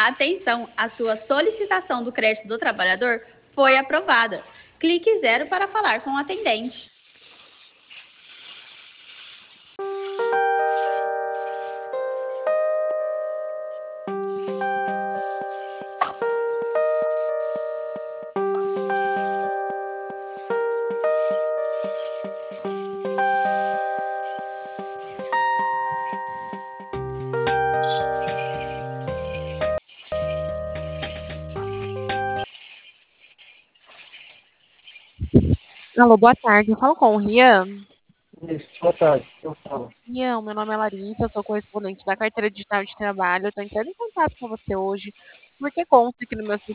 Atenção, a sua solicitação do crédito do trabalhador foi aprovada. Clique 0 para falar com o atendente. Alô, boa tarde. Eu falo com o Rian. Isso, boa tarde. Eu falo. Rian, meu nome é Larissa, eu sou correspondente da Carteira Digital de Trabalho. Eu estou entrando em contato com você hoje, porque consta aqui no meu